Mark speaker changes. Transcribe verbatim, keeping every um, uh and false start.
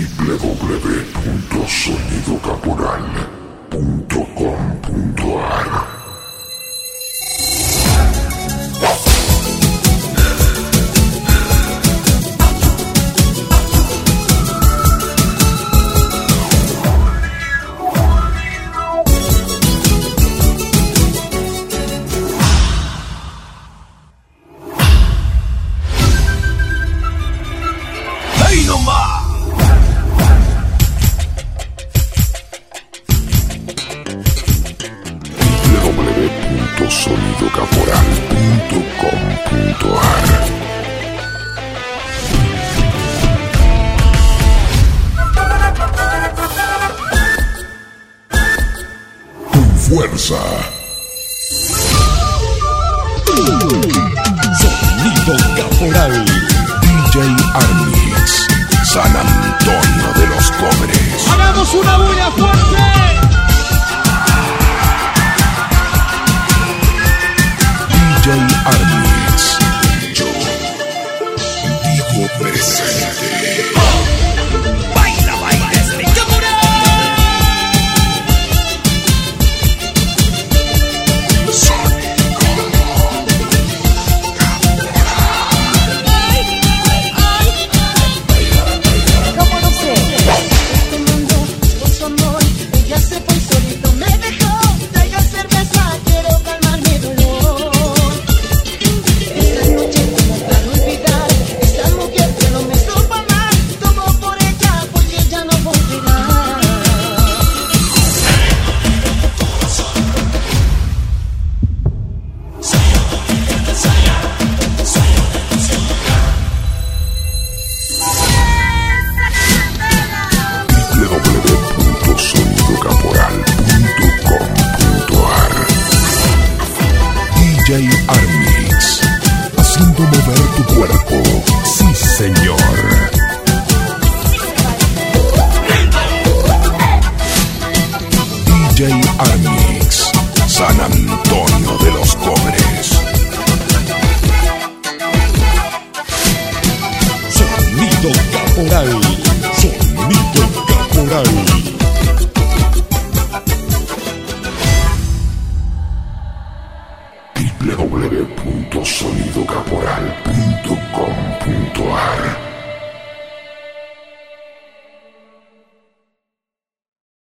Speaker 1: w w w punto sonido caporal punto com punto a r. sonido caporal punto com punto a r. Con fuerza. Sonido caporal. D J Armix, San Antonio de los Cobres.
Speaker 2: ¡Hagamos una bulla fuerte!
Speaker 1: D J Armix, yo digo presente.
Speaker 2: ¡Baila, baila, este caporal!
Speaker 3: ¿Cómo no sé? Este mundo con su amor, ella se fue solito, me dejó. Traiga cerveza, quiero calmar mi dolor. Esta noche como para olvidar, esta mujer que no me supo amar, tomo por ella porque ya no volverá.
Speaker 1: w w w punto sonido caporal punto com punto a r. D J Armix, haciendo mover tu cuerpo. Sí, señor. D J Armix, San Antonio de los Cobres. Sonido caporal. Sonido caporal. w w w punto sonido caporal punto com punto a r.